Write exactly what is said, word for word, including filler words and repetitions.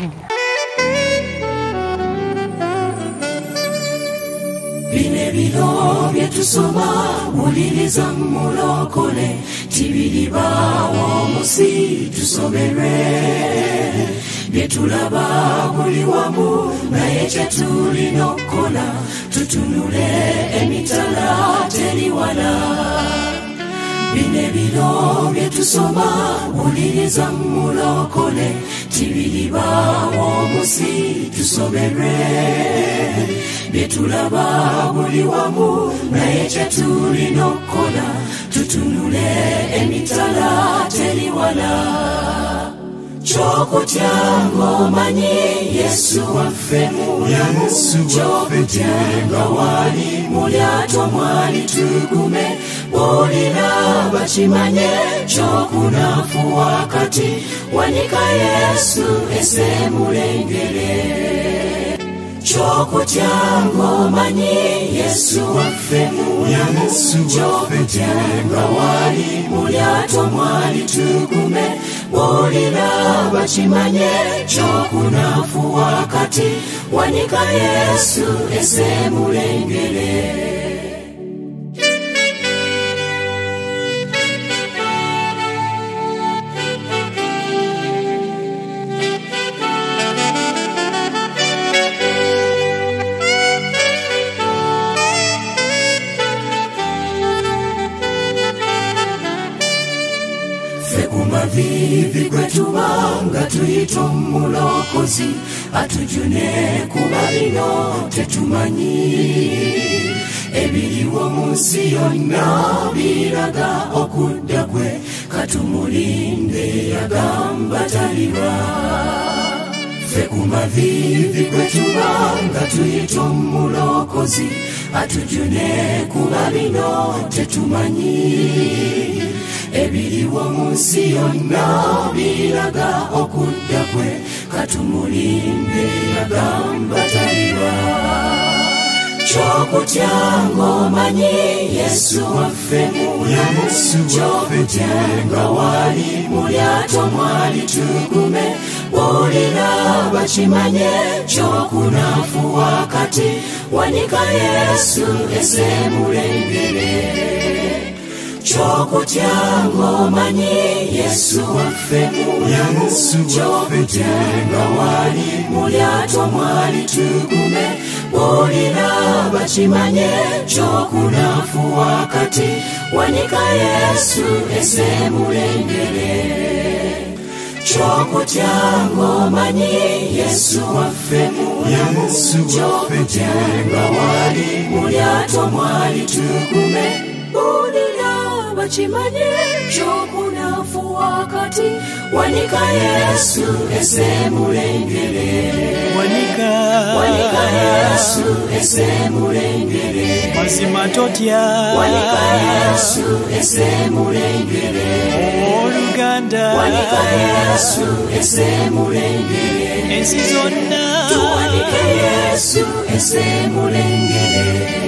Bine bino byetusoma muliriza mulokole tibiribawo musi tusoberwe byetulaba buli wamu naye kyetulina okukola tutunule emitala teriwala. Bine bino byetusoma muliriza mulokole tibiribawo musi tusoberwe byetulaba buli wamu naye kyetulina okukola tutunule emitala teriwala. Chokutya ng'omanyi Yesu waffe mulamu, chokutya nga wali mu lyato mwali tugume, bw'olina bakimanye ky'okunafuwa kati wanika Yesu esemulengere. Chokutya ng'omanyi Yesu waffe mulamu, chokutya nga wali mu lyato mwali tugume, bw'olina bakimanye ky'okunafuwa kati wanika Yesu esemulengere. Vivi kwetuba nga tuyita omulokozi atujune kuba bino tetumanyi. Ebiriwo mu nsi yonna biraga okudda kwe, katumulinde yagamba taliba. Ffe ku mavivi kwetuba nga tuyita omulokozi atujune kuba bino tetumanyi. Ebiriwo mu nsi yonna biraga okudda kwe, katumulinde yagamba taliba. Kyokutya ng'omanyi Yesu waffe mulamu, kyokutya nga wali mu lyato mwali tugume, bw'olina bakimanye ky'okunafuwa kati wanika Yesu esemulengere. Kyokutya ng'omanyi Yesu waffe mulamu, kyokutya nga wali mu lyato mwali tugume, bw'olina bakimanye ky'okunafuwa kati wanika Yesu esemulengere. Kyokutya ng'omanyi Yesu waffe mulamu, kyokutya nga wali mu lyato mwali tugume, bakimanye ky'okunafuwa kati wanika Yesu esemulengere. Wanika, wanika Yesu esemulengere. mazima totya, wanika Yesu esemulengere. Oluganda, wanika Yesu esemulengere. ensi zonna tuwanike Yesu esemulengere.